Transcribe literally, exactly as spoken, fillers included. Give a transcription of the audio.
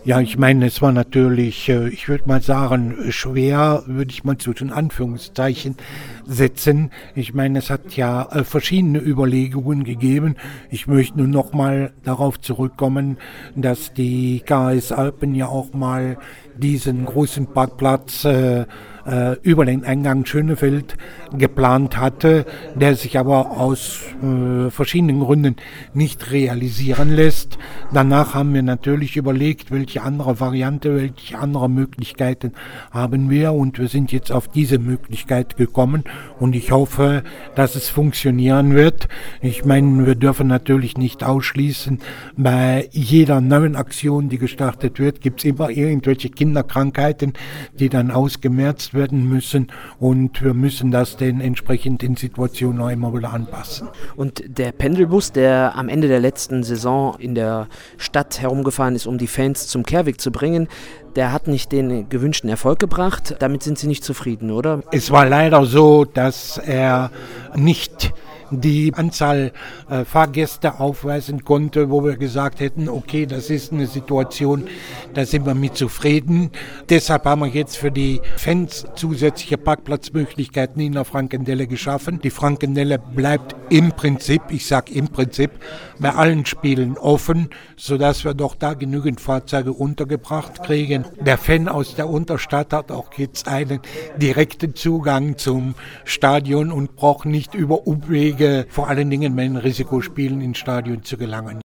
Ja, ich meine, es war natürlich, äh, ich würde mal sagen, schwer, würde ich mal zwischen Anführungszeichen setzen. Ich meine, es hat ja äh, verschiedene Überlegungen gegeben. Ich möchte nur noch mal darauf zurückkommen, dass die K S Alpen ja auch mal diesen großen Parkplatz äh, äh, über den Eingang Schönefeld geplant hatte, der sich aber aus äh, verschiedenen Gründen nicht realisieren lässt. Danach haben wir natürlich überlegt, welche andere Variante, welche andere Möglichkeiten haben wir, und wir sind jetzt auf diese Möglichkeit gekommen und ich hoffe, dass es funktionieren wird. Ich meine, wir dürfen natürlich nicht ausschließen, bei jeder neuen Aktion, die gestartet wird, gibt es immer irgendwelche Kinderkrankheiten, die dann ausgemerzt werden müssen, und wir müssen das den entsprechenden Situationen auch immer wieder anpassen. Und der Pendelbus, der am Ende der letzten Saison in der Stadt herumgefahren ist, um die Fans zum Kehrweg zu bringen, der hat nicht den gewünschten Erfolg gebracht. Damit sind Sie nicht zufrieden, oder? Es war leider so, dass er nicht die Anzahl äh, Fahrgäste aufweisen konnte, wo wir gesagt hätten, okay, das ist eine Situation, da sind wir mit zufrieden. Deshalb haben wir jetzt für die Fans zusätzliche Parkplatzmöglichkeiten in der Frankendelle geschaffen. Die Frankendelle bleibt im Prinzip, ich sage im Prinzip, bei allen Spielen offen, sodass wir doch da genügend Fahrzeuge untergebracht kriegen. Der Fan aus der Unterstadt hat auch jetzt einen direkten Zugang zum Stadion und braucht nicht über Umwege, vor allen Dingen bei den Risikospielen ins Stadion zu gelangen.